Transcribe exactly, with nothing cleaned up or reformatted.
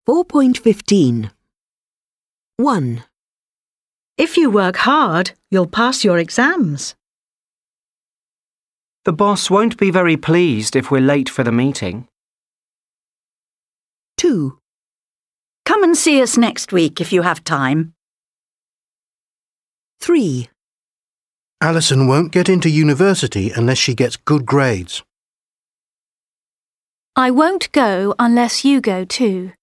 four point fifteen. one. If you work hard, you'll pass your exams. The boss won't be very pleased if we're late for the meeting. two. Come and see us next week if you have time. three. Alison won't get into university unless she gets good grades. I won't go unless you go too.